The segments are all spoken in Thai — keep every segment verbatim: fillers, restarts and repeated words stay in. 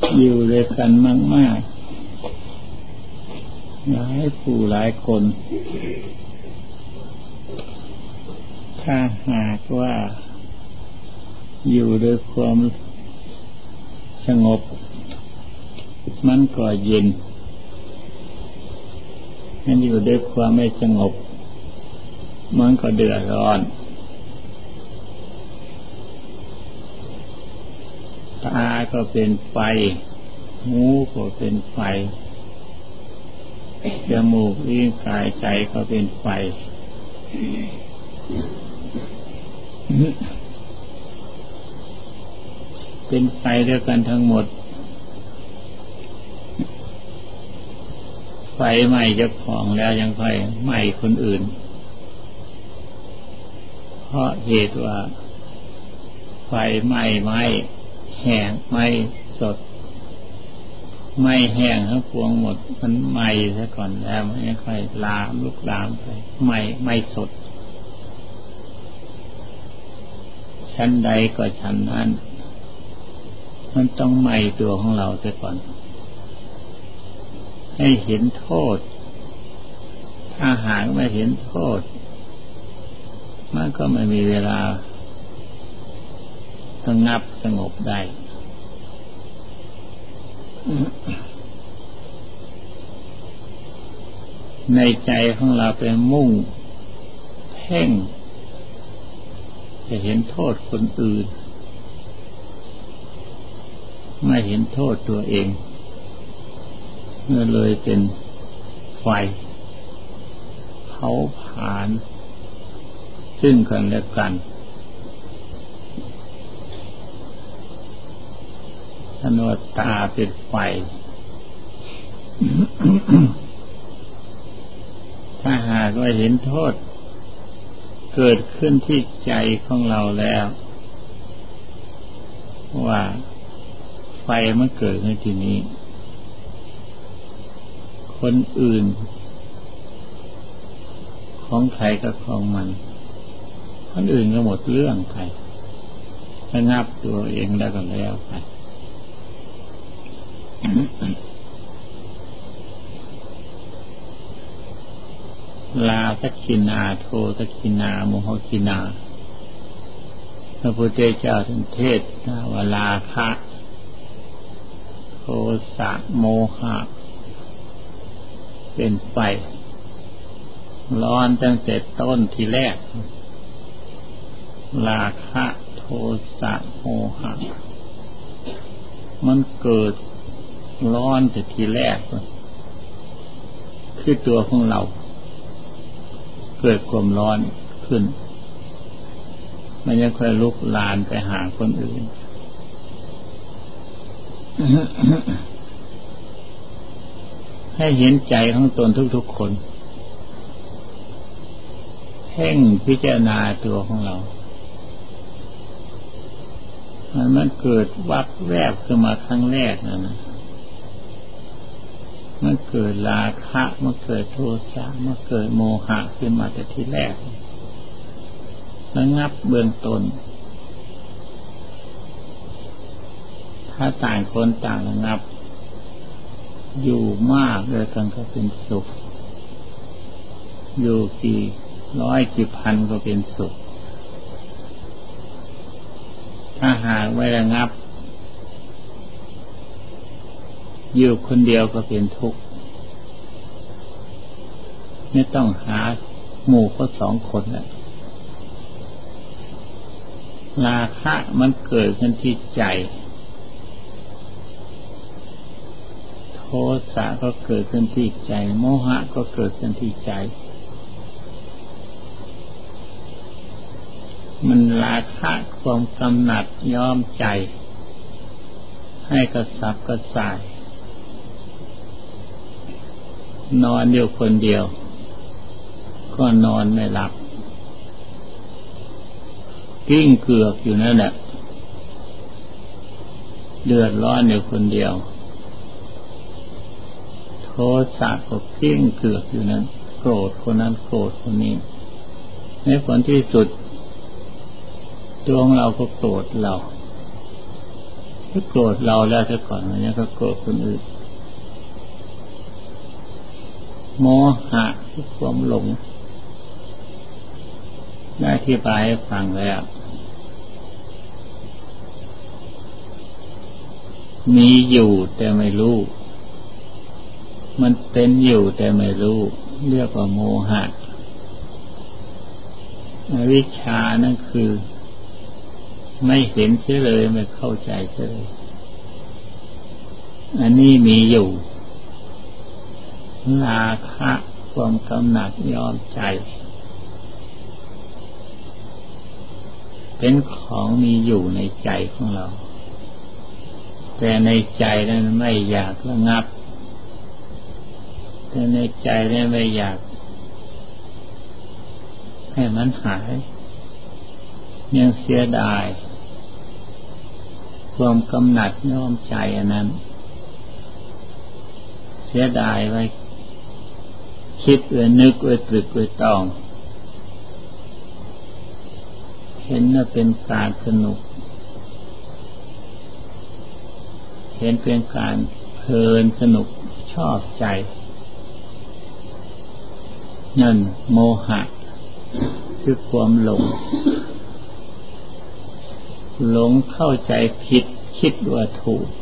อยู่ด้วยกันมากๆหลายผู้หลายคนถ้าหากว่าอยู่ด้วยความสงบมันก็เย็นมันอยู่ด้วยความไม่สงบมันก็เดือดร้อนตาก็เป็นไฟหูก็เป็นไฟจมูกลิ้นกายใจก็เป็นไฟเป็นไฟด้วยกันทั้งหมดไฟไหม้เจ้าของแล้วยังไฟไหม้คนอื่นเพราะเหตุว่าไฟไหม้ไม้แห้งไหม้สดไหม้แห้งทั้งพวงหมดมันไหม้ซะก่อนแล้วมันไม่ค่อยลามลุกลามไปไหม้ไหม้สดชั้นใดก็ชั้นนั้นมันต้องไหม้ตัวของเราซะก่อนให้เห็นโทษถ้าหากไม่เห็นโทษมันก็ไม่มีเวลาสงับสงบได้ในใจของเราเป็นมุ่งเพ่งจะเห็นโทษคนอื่นไม่เห็นโทษตัวเองเมื่อเลยเป็นไฟเผาผลาญซึ่งกันและกันอนุตตาเป็นไฟ ถ้าหากว่าเห็นโทษเกิดขึ้นที่ใจของเราแล้วว่าไฟมันเกิดในที่นี้คนอื่นของใครก็ของมันคนอื่นก็หมดเรื่องไประงับตัวเองแล้วก็แล้วไปลาสักกินาโทสักกินาโมหกินาพระพุทธเจ้าท่านเทศน์ว่าราคะโทสะโมหะเป็นไฟร้อนตั้งแต่ต้นทีแรกราคะโทสะโมหะมันเกิดร้อนแต่ทีแรกคือตัวของเราเกิดความร้อนขึ้นมันยังค่อยลุกลามไปหาคนอื่น ให้เห็นใจของตนทุกๆคนเพ่งพิจารณาตัวของเรามันมันเกิดวับแวบขึ้นมาครั้งแรกนั่นนะมันเกิดราคะมันเกิดโทสะมันเกิดโมหะขึ้นมาแต่ทีแรกระงับเบื้องต้นถ้าต่างคนต่างระงับอยู่มากเลยกันก็เป็นสุขอยู่กี่ร้อยกี่พันก็เป็นสุขถ้าหากไม่ระงับอยู่คนเดียวก็เป็นทุกข์ไม่ต้องหาหมู่ก็สองคนแหละราคะมันเกิดขึ้นที่ใจโทสะก็เกิดขึ้นที่ใจโมหะก็เกิดขึ้นที่ใจมันราคะความกำหนัดย้อมใจให้กระสับกระส่ายนอนอยู่คนเดียวก็นอนไม่หลับกิ้งเกือกอยู่นั่นแหละเดือดร้อนอยู่คนเดียวโทสะก็กิ้งเกือกอยู่นั้นโกรธคนนั้นโกรธคนนี้ในผลที่สุดตัวของเราก็โกรธเราถ้าโกรธเราแล้วแต่ก่อนมันยังก็โกรธคนอื่นโมหะคือความหลงได้อธิบายให้ฟังแล้วมีอยู่แต่ไม่รู้มันเป็นอยู่แต่ไม่รู้เรียกว่าโมหะอวิชชานั่นคือไม่เห็นเสียเลยไม่เข้าใจเสียเลยอันนี้มีอยู่ราคะความกำหนัดยอมใจเป็นของมีอยู่ในใจของเราแต่ในใจนั้นไม่อยากระงับแต่ในใจนั้นไม่อยากให้มันหายยังเสียดายความกำหนัดยอมใจอันนั้นเสียดายไว้คิดไว้นึกไว้ตรึกไว้ตรองเห็นว่าเป็นการสนุกเห็นเป็นการเพลินสนุกชอบใจนั่นโมหะคือความหลงหลงเข้าใจผิดคิดว่าถูก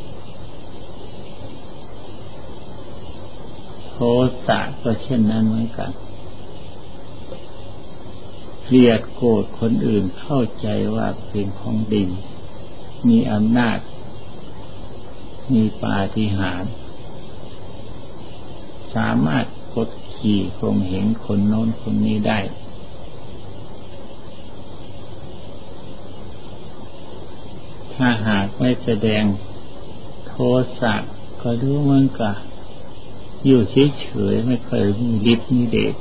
โทสะก็เช่นนั้นเหมือนกันเกลียดโกรธคนอื่นเข้าใจว่าเป็นของดีมีอำนาจมีปาฏิหาริย์สามารถกดขี่ข่มเหงคนโน้นคนนี้ได้ถ้าหากไม่แสดงโทสะก็รู้มันก็อยู่เฉยๆไม่เคยมีฤทธิ์มีเดช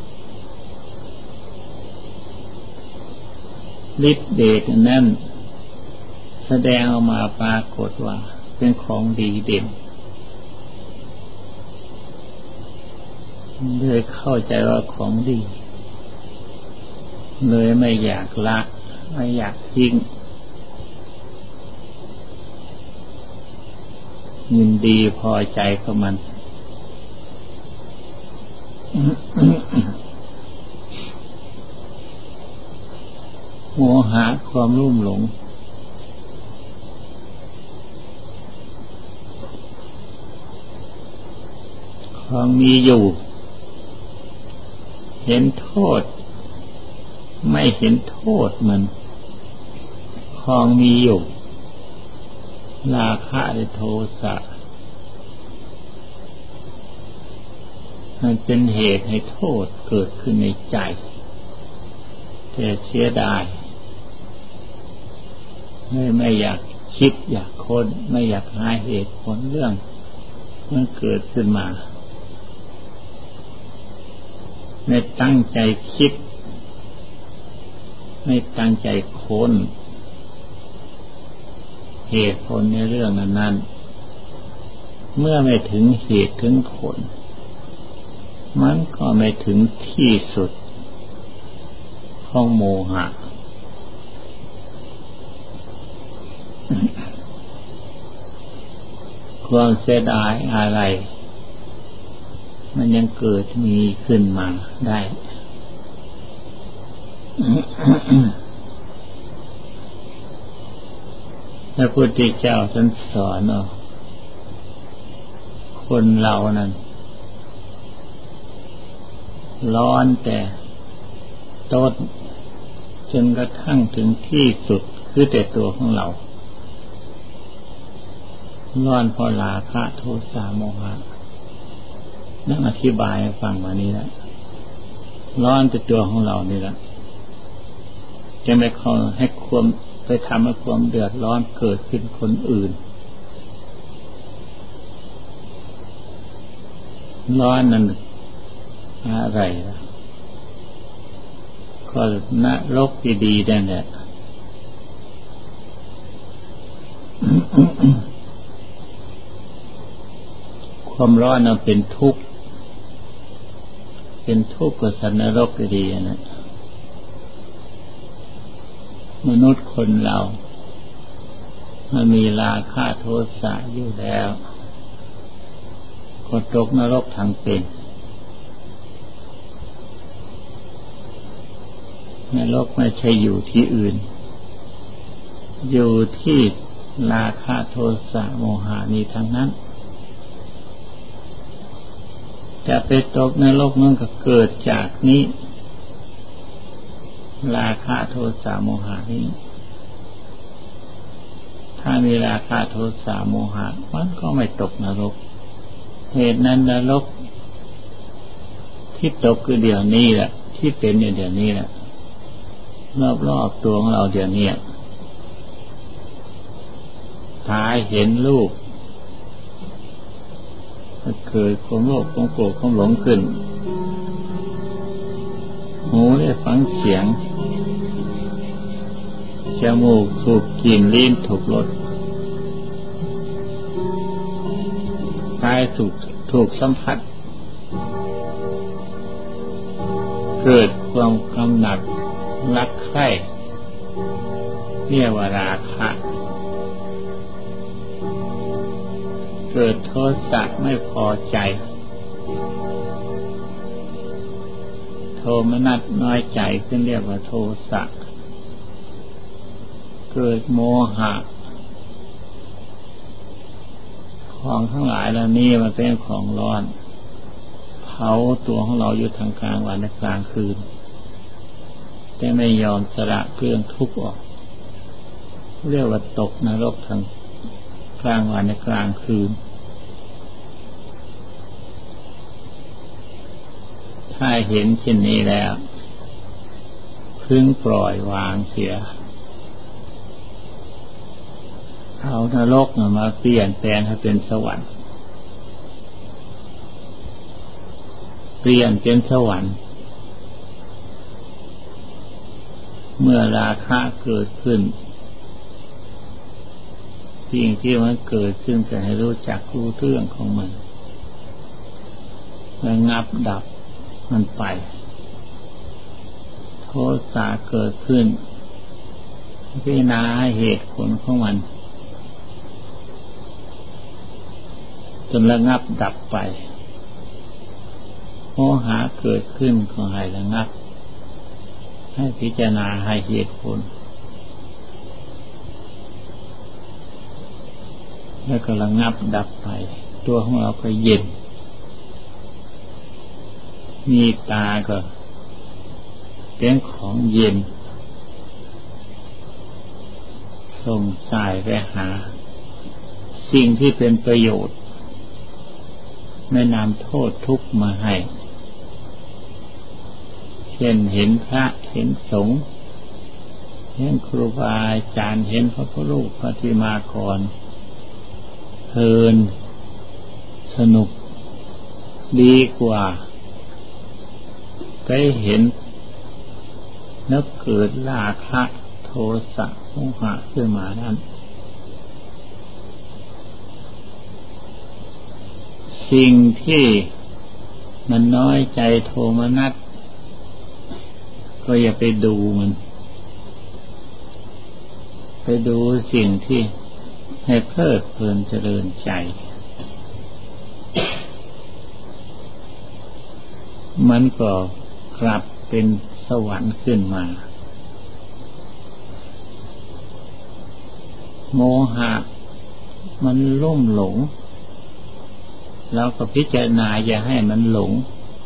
ฤทธิ์เดชนั้นแสดงออกมาปรากฏว่าเป็นของดีเด่นเลยเข้าใจว่าของดีเลยไม่อยากละไม่อยากทิ้งยินดีพอใจกับมันโมหะความลุ่มหลงความมีอยู่เห็นโทษไม่เห็นโทษมันความมีอยู่ราคะและโทสะมันเป็นเหตุให้โทษเกิดขึ้นในใจแต่เสียดายไม่ไม่อยากคิดอยากค้นไม่อยากหาเหตุผลเรื่องมันเกิดขึ้นมาไม่ตั้งใจคิดไม่ตั้งใจค้นเหตุผลในเรื่องนั้นๆเมื่อไม่ถึงเหตุถึงผลมันก็ไม่ถึงที่สุดของโมหะความเสียดายอะไรมันยังเกิดมีขึ้นมาได้ พระพุทธเจ้าท่านสอนว่าคนเรานั้นร้อนแต่ต้นจนกระทั่งถึงที่สุดคือแต่ตัวของเราร้อนเพราะราคะโทสะโมหะนั่งอธิบายให้ฟังมานี้แล้วร้อนแต่ตัวของเรานี่แหละจะไม่เข้าให้ความไปทำให้ความเดือดร้อนเกิดขึ้นคนอื่นร้อนนั้นอะไรล่ะก็นรกดีๆนั่นแหละความร้อนนั้นเป็นทุกข์เป็นทุกข์กับสัตว์นรกดีๆนะมนุษย์คนเรามันมีราคะโทสะอยู่แล้วก็ตกนรกทั้งเป็นนรกไม่ใช่อยู่ที่อื่นอยู่ที่ราคะโทสะโมหะนี้ทั้งนั้นจะไปตกนรกมันก็เกิดจากนี้ราคะโทสะโมหะนี้ถ้ามีราคะโทสะโมหะมันก็ไม่ตกนรกเหตุนั้นนรกที่ตกคือเดี๋ยวนี้แหละที่เป็นอยู่เดี๋ยวนี้แหละรอบๆตัวของเราเดี๋ยวนี้ตาเห็นรูปก็เกิดความโลภความโกรธความหลงขึ้นหูได้ฟังเสียงจมูกสูดกลิ่นลิ้นถูกรสกายสูดถูกสัมผัสเกิดความกำหนัดรักใคร่เรียกว่าราคะเกิดโทสะไม่พอใจโทมนัสน้อยใจขึ้นเรียกว่าโทสะเกิดโมหะของทั้งหลายเหล่านี้มันเป็นของร้อนเผาตัวของเราอยู่ทางกลางวันและกลางคืนแต่ไม่ยอมสละเครื่องทุกข์ออกเรียกว่าตกนรกทางกลางวันและกลางคืนถ้าเห็นเช่นนี้แล้วพึงปล่อยวางเสียเอานรกมาเปลี่ยนแปลงให้เป็นสวรรค์เปลี่ยนเป็นสวรรค์เมื่อราคะเกิดขึ้นสิ่งที่มันเกิดขึ้นจะให้รู้จักรู้เรื่องของมันระงับดับมันไปโทสะเกิดขึ้นพิจารณาเหตุผลของมันจนระงับดับไปโมหะเกิดขึ้นก็ให้ระงับให้พิจารณาให้เหตุผลแล้วก็ระงับดับไปตัวของเราก็เย็นมีตาก็เป็นของเย็นส่งสายไปหาสิ่งที่เป็นประโยชน์ไม่นำโทษทุกข์มาให้เช่นเห็นพระเห็นสงฆ์เห็นครูบาอาจารย์เห็นพระพุทธรูปปฏิมากรเพลินสนุกดีกว่าได้เห็นนึกเกิดราคะโทสะโมหะขึ้นมานั้นสิ่งที่มันน้อยใจโทมนัสก็อย่าไปดูมันไปดูสิ่งที่ให้เพลิดเพลินเจริญใจมันก็กลับเป็นสวรรค์ขึ้นมาโมหะมันลุ่มหลงเราก็พิจารณาอย่าให้มันหลง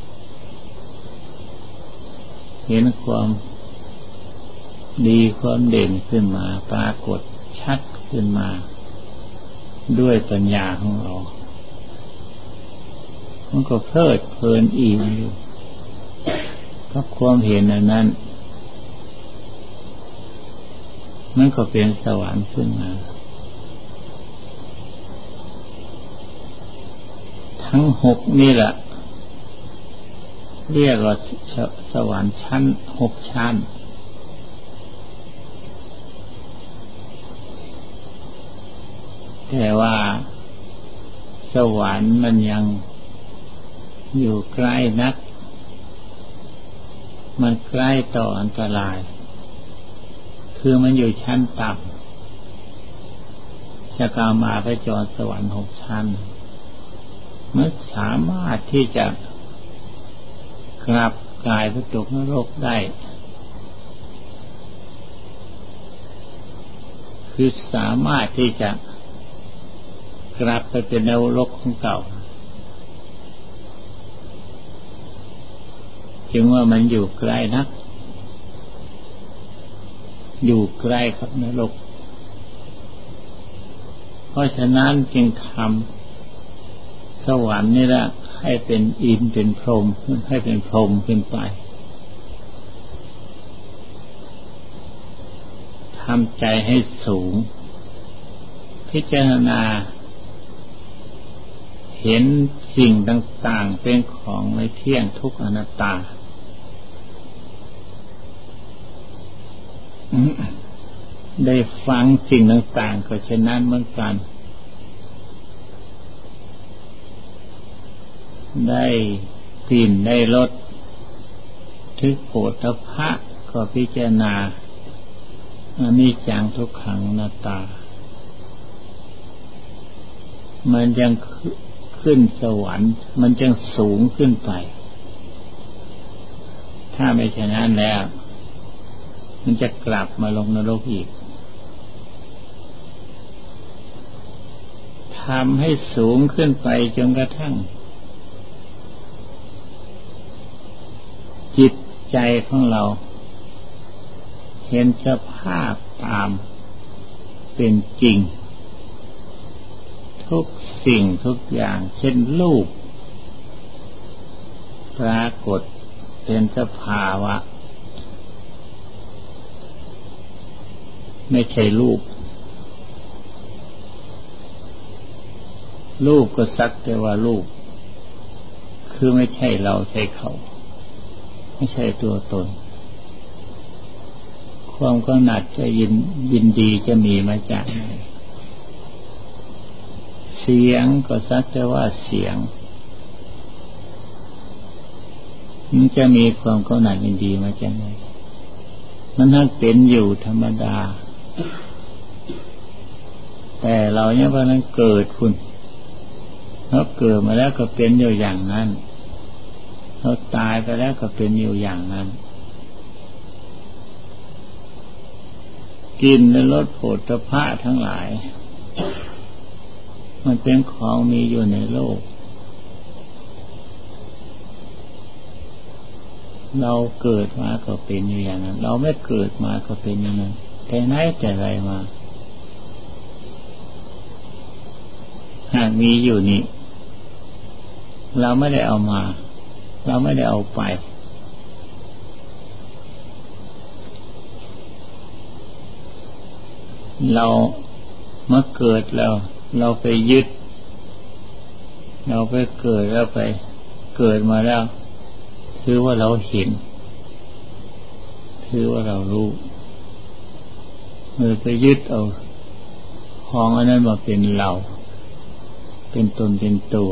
เห็นความดีความเด่นขึ้นมาปรากฏชัดขึ้นมาด้วยปัญญาของเรามันก็เพลิดเพลินอิ่มอยู่กับความเห็นอันนั้นมันก็เป็นสวรรค์ขึ้นมาทั้งหกนี่แหละเรียกว่าสวรรค์ชั้นหกชั้นแต่ว่าสวรรค์มันยังอยู่ใกล้นักมันใกล้ต่ออันตรายคือมันอยู่ชั้นต่จะกล่าวมาพระจรสวรรค์หกชั้นมันสามารถที่จะกลับกายไปตกนรกได้คือสามารถที่จะกลับไปเป็นนรกของเก่าจึงว่ามันอยู่ใกล้นักอยู่ใกล้กับนรกเพราะฉะนั้นจึงทำสวรรค์นี่แหละให้เป็นอินทร์เป็นพรหมให้เป็นพรหมขึ้นไปทำใจให้สูงพิจารณาเห็นสิ่งต่างๆเป็นของไม่เที่ยงทุกข์อนัตตาได้ฟังสิ่งต่างๆก็เช่นนั้นเหมือนกันได้กลิ่นได้รสทึกโผฏฐัพพะก็พิจารณาอนิจจังทุกขังอนัตตามันยังขึ้นสวรรค์มันจึงสูงขึ้นไปถ้าไม่เช่นนั้นแล้วมันจะกลับมาลงนรกอีกทำให้สูงขึ้นไปจนกระทั่งจิตใจของเราเห็นสภาพตามเป็นจริงทุกสิ่งทุกอย่างเช่นรูปปรากฏเป็นสภาวะไม่ใช่รูปรูปก็สักแต่ว่ารูปคือไม่ใช่เราใช่เขาไม่ใช่ตัวตนความกำหนัดจะยินยินดีจะมีมาจากไหนเสียงก็สักแต่ว่าเสียงมันจะมีความกำหนัดยินดีมาจากไหนมันทั้งเป็นอยู่ธรรมดาแต่เราเนี่ยพอนั้นเกิดคุณเราเกิดมาแล้วก็เป็นอยู่อย่างนั้นเราตายไปแล้วก็เป็นอยู่อย่างนั้นกินและรสโผฏฐัพพะทั้งหลายมันเป็นของมีอยู่ในโลกเราเกิดมาก็เป็นอยู่อย่างนั้นเราไม่เกิดมาก็เป็นอย่างนั้นแต่ไหนแต่ไรมาหากมีอยู่นี่เราไม่ได้เอามาเราไม่ได้เอาไปเรามาเกิดแล้วเราไปยึดเราไปเกิดแล้วไปเกิดมาแล้วถือว่าเราเห็นถือว่าเรารู้เมื่อไปยึดเอาของอันนั้นมาเป็นเราเป็นตนเป็นตัว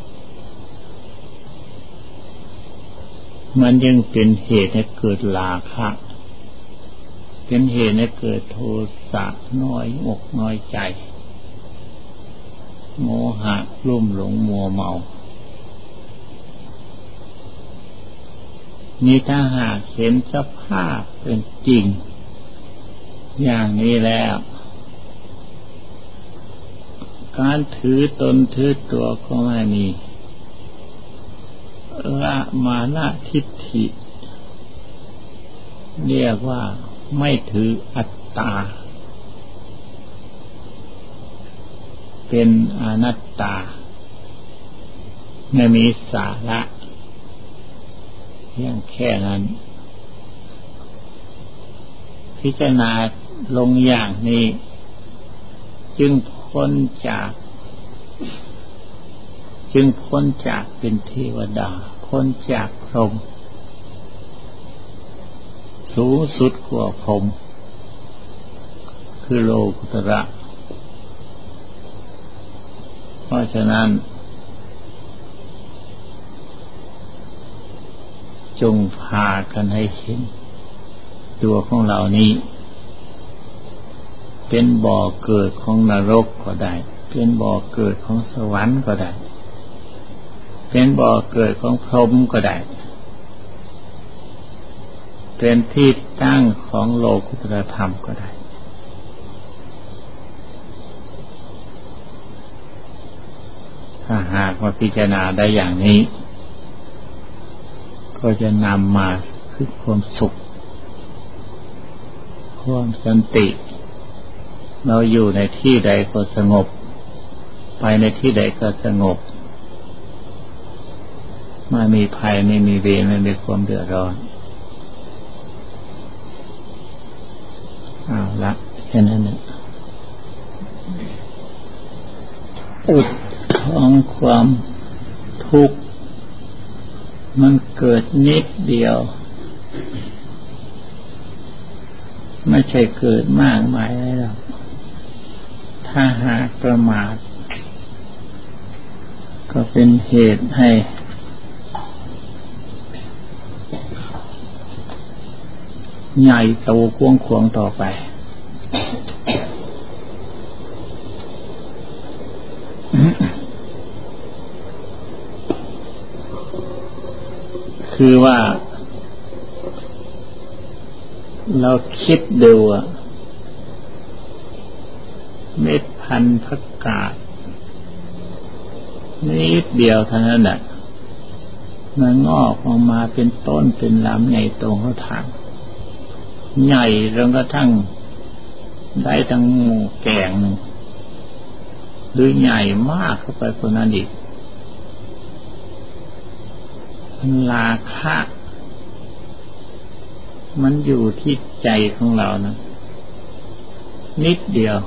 มันยังเป็นเหตุให้เกิดราคะเป็นเหตุให้เกิดโทสะน้อยอกน้อยใจโมหะลุ่มหลงมัวเมานี่ถ้าหากเห็นสภาพเป็นจริงอย่างนี้แล้วการถือตนถือตัวก็ไม่มีละมานะทิฏฐิเรียกว่าไม่ถืออัตตาเป็นอนัตตาไม่มีสาระเพียงแค่นั้นพิจารณาลงอย่างนี้จึงพ้นจากจึงพ้นจากเป็นเทวดาพ้นจากพรหมสูงสุดกว่าพรหมคือโลกุตระเพราะฉะนั้นจงพากันให้เห็นตัวของเรานี้เเป็นบ่อเกิดของนรกก็ได้เป็นบ่อเกิดของสวรรค์ก็ได้เป็นบ่อเกิดของพรหมก็ได้เป็นที่ตั้งของโลกุตตรธรรมก็ได้ถ้าหากว่าพิจารณาได้อย่างนี้ก็จะนำมาคือความสุขความสันติเราอยู่ในที่ใดก็สงบไปในที่ใดก็สงบไม่มีภัยไม่มีเวรไม่มีความเดือดร้อนเอาละแค่นั้นเนี่ยอุดท้องความทุกข์มันเกิดนิดเดียวไม่ใช่เกิดมากมายอะไรหรอกถ้าหากประมาทก็เป็นเหตุให้ใหญ่โตกว้างขวางต่อไปคือว่าเราคิดดูอะเม็ดพันธุ์ผักกาดนิดเดียวเท่านั้นแหละมันงอกออกมาเป็นต้นเป็นลำใหญ่โตเขาทางใหญ่จนกระทั่งได้ทั้งหมู่แกงหนึ่งหรือใหญ่มากเข้าไปกว่านั้นอีกราคะมันอยู่ที่ใจของเรานะนิดเดียว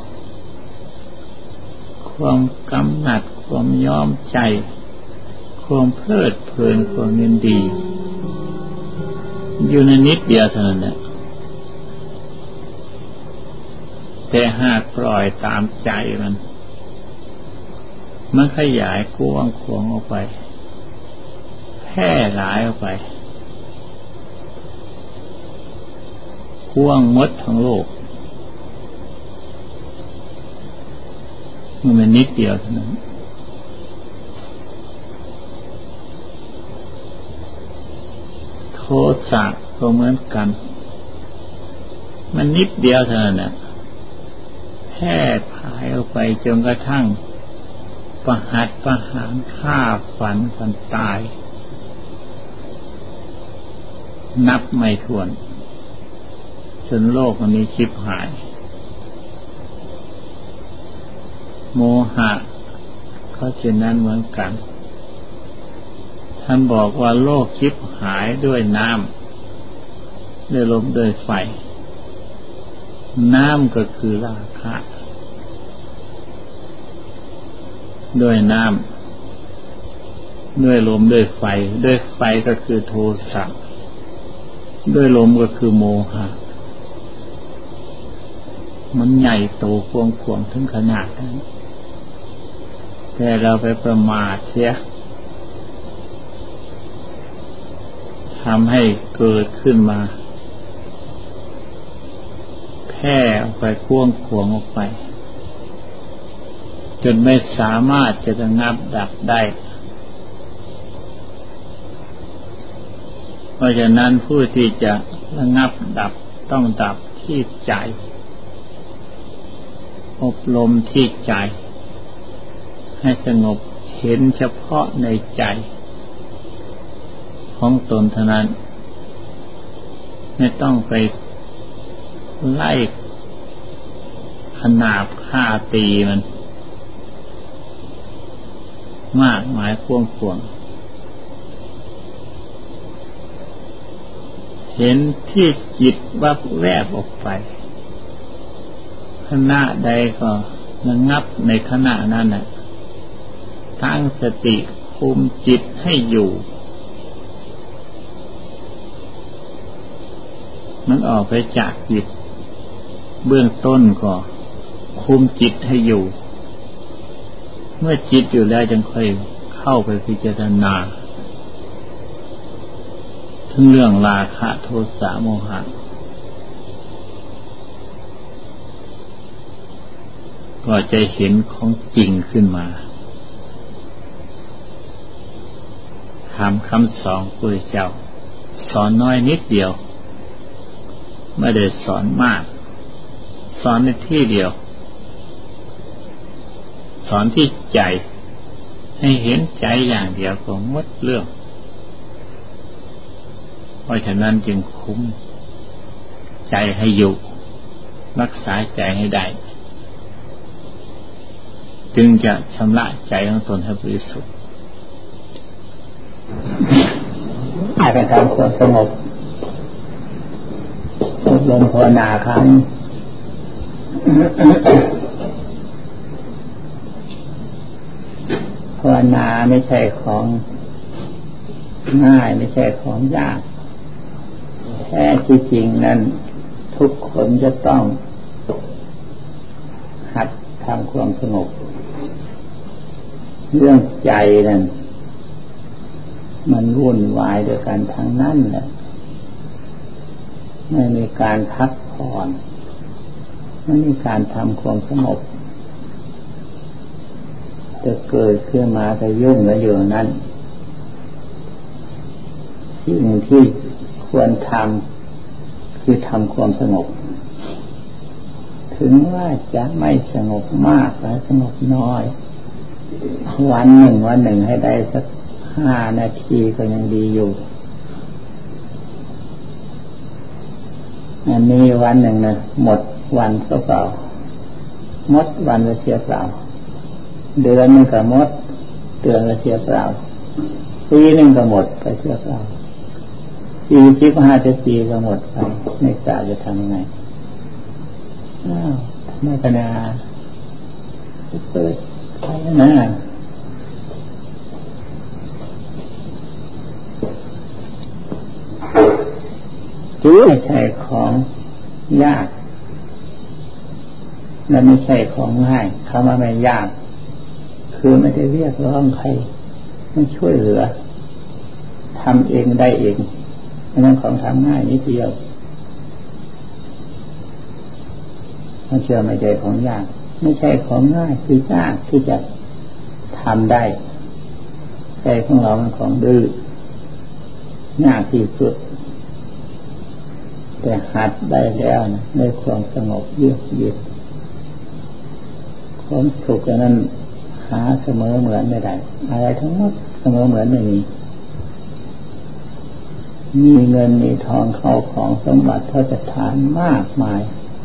ความกำหนัดความยอมใจความเพลิดเพลินความยินดีอยู่ในนิดเดียวเท่านั้นแหละแต่หากปล่อยตามใจมันมันขยายกว้างขวางออกไปแพร่หลายออกไปกว้างหมดทั้งโลกมันเป็นนิดเดียวเท่านั้นโทสะก็เหมือนกันมันนิดเดียวเท่านั้นน่ะแพร่พายออกไปจนกระทั่งประหัตประหารฆ่าฝันกันตายนับไม่ถ้วนจนโลกอันนี้ชิบหายโมหะเขาเช่นนั้นเหมือนกันท่านบอกว่าโลกชิบหายด้วยน้ำด้วยลมด้วยไฟน้ำก็คือราคะด้วยน้ำด้วยลมด้วยไฟด้วยไฟก็คือโทสะด้วยลมก็คือโมหะมันใหญ่โตกว้างขวางถึงขนาดนั้นแต่เราไปประมาทเสียทำให้เกิดขึ้นมาแพร่ออกไปกว้างขวางออกไปจนไม่สามารถจะระงับดับได้เพราะฉะนั้นผู้ที่จะระงับดับต้องดับที่ใจอบรมที่ใจให้สงบเห็นเฉพาะในใจของตนเท่านั้นไม่ต้องไปไล่ขนาบฆ่าตีมันมากมายกว้างขวางเห็นที่จิตวับแวบออกไปขณะใดก็ระงับในขณะนั้นน่ะตั้งสติคุมจิตให้อยู่มันออกไปจากจิตเบื้องต้นก็คุมจิตให้อยู่เมื่อจิตอยู่แล้วจึงค่อยเข้าไปพิจารณาถึงเรื่องราคะโทสะโมหะว่าจะเห็นของจริงขึ้นมาทำคำสอนพระเจ้าสอนน้อยนิดเดียวไม่ได้สอนมากสอนในที่เดียวสอนที่ใจให้เห็นใจอย่างเดียวก็หมดเรื่องเพราะฉะนั้นจึงคุ้มใจให้อยู่รักษาใจให้ได้จึงจะชำระใจของตนให้บริสุทธิ์อาจจะทำความสงบอบรมภาวนาครั้งภาวนาไม่ใช่ของง่ายไม่ใช่ของยากแท้ที่จริงนั้นทุกคนจะต้องหัดทำความสงบเรื่องใจนั้นมันวุ่นวายด้วยกันทั้งนั้นแหละไม่มีการพักผ่อนไม่มีการทำความสงบจะเกิดขึ้นมาจะยุ่งแล้วอยู่นั้นสิ่งที่ควรทำคือทำความสงบถึงว่าจะไม่สงบมากหรือสงบน้อยวันหนึ่งวันหนึ่งให้ได้สักห้านาทีก็ยังดีอยู่อันนี้วันหนึ่งนะหมดวันก็เปล่าหมดวันก็เสียเปล่าเดือนนึงก็หมดเดือนก็เสียเปล่าปีนึงก็หมดไปเสียเปล่าสี่สิบห้าสิบปีก็หมดไปไม่ทราบจะทำยังไงอ้าวไม่ขนาดเปิดไปนะจื้อไม่ใช่ของยากและไม่ใช่ของง่ายคำว่าไม่ยากคือไม่ได้เรียกร้องใครไม่ช่วยเหลือทำเองได้เองนั่นของทำง่ายนิดเดียวมันเชื่อไม่ใช่ของยากไม่ใช่ของง่ายคือยากที่จะทำได้ใจของเรามันของดื้อยากที่สุดแต่หัดได้แล้วนะในความสงบเยือกเย็นความสุขนั้นหาเสมอเหมือนไม่ได้อะไรทั้งหมดเสมอเหมือนไม่มีมีเงินมีทองเข้าของสมบัติเท่าจะทานมากมาย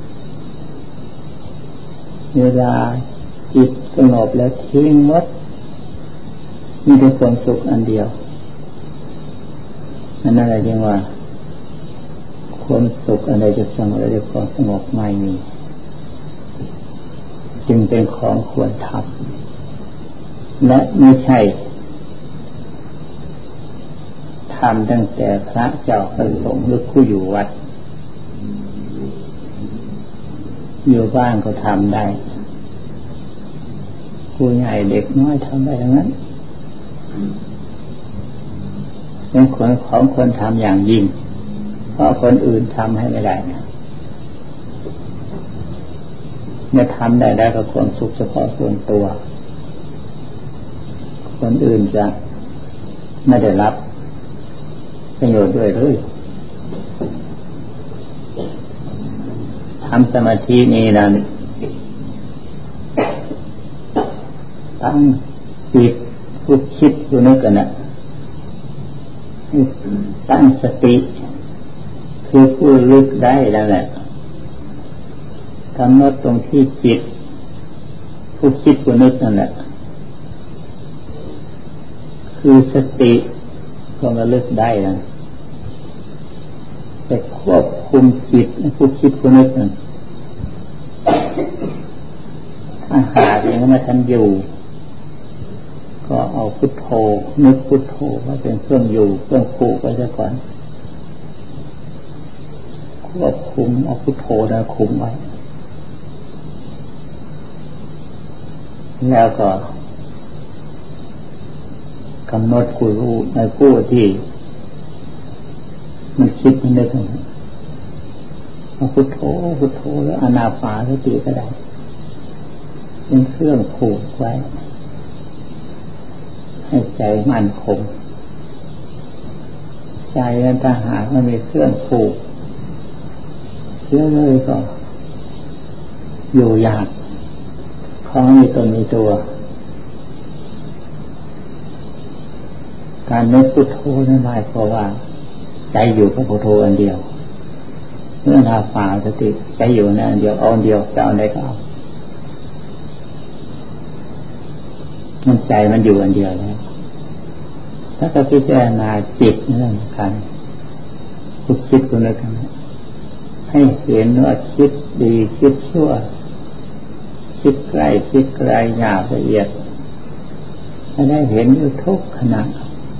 เวลาจิตสงบแล้วทิ้งหมดมีแต่ความสุขอันเดียวนั่นอะไรเรียกว่าความสุขอะไรจะเสมอด้วยความสงบไม่มีจึงเป็นของควรทำและไม่ใช่ทำตั้งแต่พระเจ้าพระสงฆ์หรือผู้อยู่วัดอยู่บ้านก็ทำได้ผู้ใหญ่เด็กน้อยทำได้ทั้งนั้นเป็นคนของคนทำอย่างยิ่งเพราะคนอื่นทำให้ไม่ได้เมื่อทำได้ได้ก็ความสุขเฉพาะส่วนตัวคนอื่นจะไม่ได้รับประโยชน์ด้วยเลยทำสมาธินี่นะตั้งจิตผู้คิดผู้นึกกันนะตั้งสติคือผู้ลึกได้แล้วแหละกำหนดตรงที่จิตผู้คิดผู้นึกนั่นแหละคือสติก็ระลึกได้แล้วแต่ควบคุมจิตผู้คิดผู้นึกนั่นถ้าหากยังไม่ทันอยู่ก็เอาพุทโธนึกพุทโธว่าเป็นเครื่องอยู่เครื่องผูกไว้ซะก่อนควบคุมเอาพุทโธนะคุมไว้แล้วก็กำหนดผู้รู้ในผู้ที่มันคิดมันนึกเอาพุทโธพุทโธแล้วอานาปานสติก็ได้เป็นเครื่องผูกไว้ให้ใจมั่นคงใจนั้นถ้าหากมันมีเครื่องผูกเชื่อเลยก็อยู่ยากของมีตนมีตัวการนึกพุทโธนั้นหมายความว่าใจอยู่กับพุทโธอันเดียวเมื่อเราฝ่าสติใจอยู่ในอันเดียวเอาอันเดียวจะเอาไหนก็เอามันใจมันอยู่อันเดียวแล้วถ้าเราพิจารณาจิตนั่นกันคุคิดคุณนึกให้เห็นว่าคิดดีคิดชั่วคิดใกล้คิดไกลหยาบละเอียดให้ได้เห็นอยู่ทุกขณะ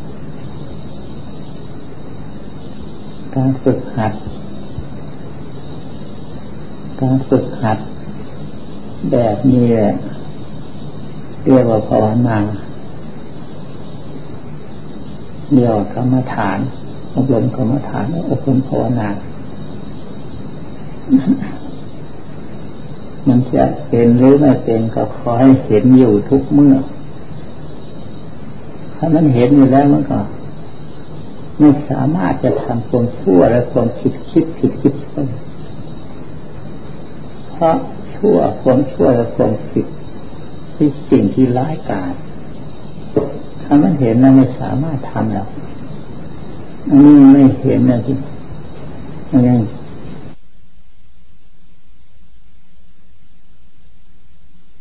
การฝึกหัดการฝึกหัดแบบนี้แหละเรียกว่าภาวนาเรียกว่ากรรมฐานอบรมกรรมฐานอบรมภาวนามันจะเป็นหรือไม่เป็นก็ขอให้เห็นอยู่ทุกเมื่อถ้ามันเห็นอยู่แล้วมันก็ไม่สามารถจะทำความชั่วและความคิดคิดผิดคิดชั่วเพราะชั่วความชั่วและความผิดที่สิ่งที่ร้ายกาจถ้ามันเห็นแล้วไม่สามารถทำหรอกอันนี้ไม่เห็นนะที่มันยัง